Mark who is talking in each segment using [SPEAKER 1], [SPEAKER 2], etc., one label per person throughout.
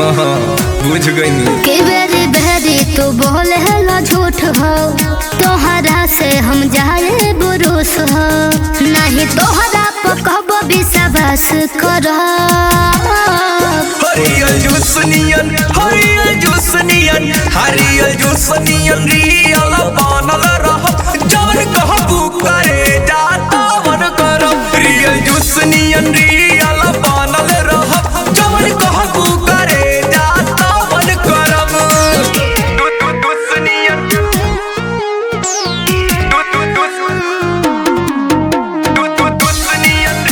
[SPEAKER 1] बुझ गई
[SPEAKER 2] के बेरी बेरी तू बोले ला झूठ हो, तोहरा से हम जाए बुरुस हो, नहीं तोहरा पकब विश्वास कर।
[SPEAKER 1] हरियल जुसनियन हरियल जुसनियन हरियल जुसनियन रियल बनल रह, जवन कहबू करे जाता मन करब। रियल जुसनियन रियल बनल रह, जवन कहबू करे जाता मन करब। दुसनियन दुसनियन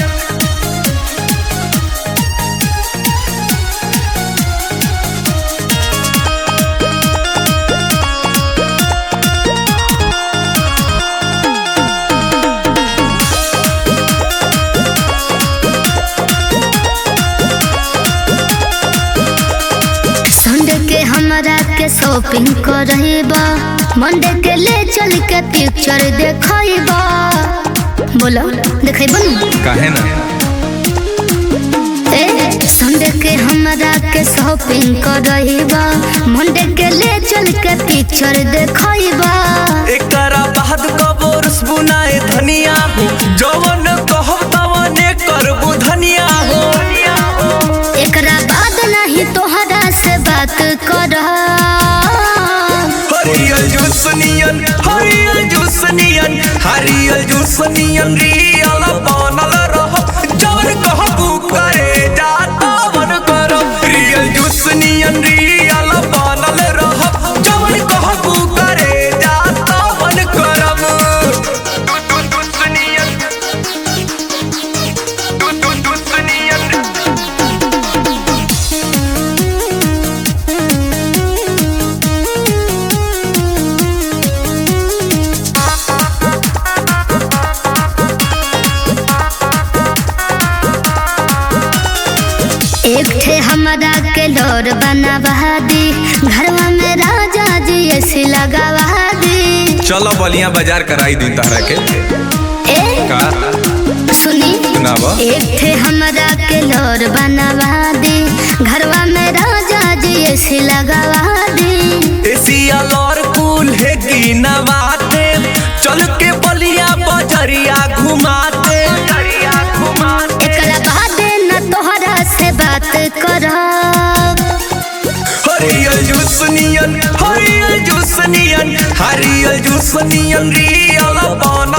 [SPEAKER 2] संडे के हमरा के शॉपिंग करबा, मंडे के ले चल के पिक्चर देखबा। बोलो देखबा ना
[SPEAKER 1] काहे ना।
[SPEAKER 2] संडे के हमरा के शॉपिंग करबा, मंडे के ले चल के पिक्चर देखबा।
[SPEAKER 1] एकरा बाद कबोरस बुनाए धनिया हो, जवन कहब तवने करबू धनिया हो।
[SPEAKER 2] एकरा बाद नहीं तोहरा से बात कर।
[SPEAKER 1] हरियल जुसनियन हरियल जुसनियन हरियल जुसनियन रियल बनल रह, जवन कहबू करे जाता मन करब। रियल जुसनियन रियल बनल रह, जवन कहबू करे जाता मन करब। दुसनियन दुसनियन
[SPEAKER 2] एक ठे हमरा के डोर बनावा दी, घरवा में राजा जी ऐसी लगावा दी।
[SPEAKER 1] चलो बलिया बाजार कराई दी तारा के
[SPEAKER 2] ए
[SPEAKER 1] का
[SPEAKER 2] सुनी
[SPEAKER 1] सुनावा।
[SPEAKER 2] एक ठे हमरा के डोर बनावा दी, घरवा में राजा जी ऐसी लगावा दी।
[SPEAKER 1] एसिया लौर कुल है की नवाते, चल के बलिया बजरिया घुमाते।
[SPEAKER 2] एकरा बाद न तोहरा से बात करब।
[SPEAKER 1] हरियल जुसनियन हरियल जुसनियन हरियल जुसनियन रियल बनल